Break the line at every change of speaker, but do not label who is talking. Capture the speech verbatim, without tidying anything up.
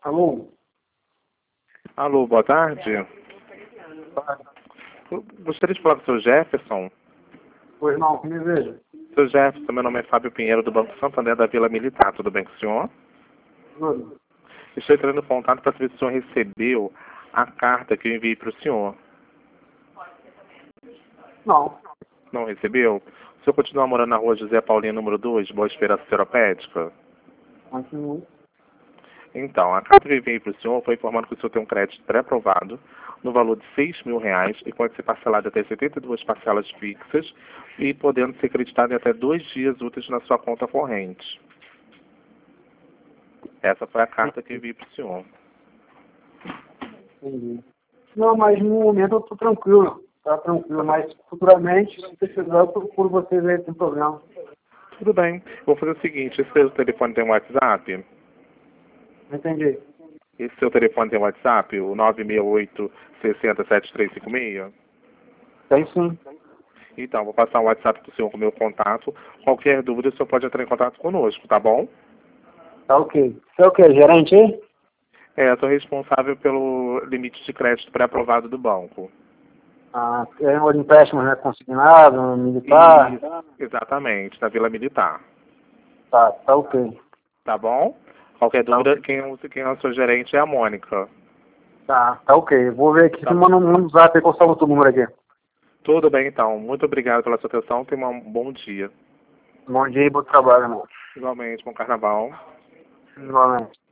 Alô?
Alô, boa tarde. Eu gostaria de falar com o seu Jefferson.
Pois não, que me veja.
Seu Jefferson, meu nome é Fábio Pinheiro, do Banco Santander da Vila Militar. Tudo bem com o senhor?
Tudo.
Estou entrando em contato para saber se o senhor recebeu a carta que eu enviei para o senhor.
Não.
Não recebeu? O senhor continua morando na rua José Paulino, número dois, Boa Esperança Seropédica?
Continuo.
Então, a carta que eu enviei para o senhor foi informando que o senhor tem um crédito pré-aprovado no valor de seis mil reais e pode ser parcelado até setenta e duas parcelas fixas e podendo ser creditado em até dois dias úteis na sua conta corrente. Essa foi a carta que eu enviei para o senhor.
Entendi. Não, mas no momento eu tô tranquilo. Tá tranquilo, mas futuramente, se precisar, eu procuro vocês aí sem problema.
Tudo bem. Vou fazer o seguinte, esse seu telefone tem WhatsApp?
Não entendi.
Esse seu telefone tem WhatsApp? O nove seis oito, seis zero, sete três cinco seis?
Tem sim.
Então, vou passar o WhatsApp para o senhor com o meu contato. Qualquer dúvida, o senhor pode entrar em contato conosco, tá bom?
Tá ok. Você é o quê? Gerente aí?
É, eu sou responsável pelo limite de crédito pré-aprovado do banco.
Ah, é um empréstimo, né? Consignado, militar.
Isso, exatamente, da Vila Militar.
Tá, tá ok.
Tá bom? Qualquer
Tá
dúvida,
ok.
quem, é- quem é o seu gerente é a Mônica.
Tá, tá ok. Vou ver aqui,
Tá.
você manda um zap aí que eu salvo o teu número aqui.
Tudo bem, então. Muito obrigado pela sua atenção. Tenha um bom dia.
Bom dia e bom trabalho, irmão.
Igualmente, bom carnaval.
Igualmente.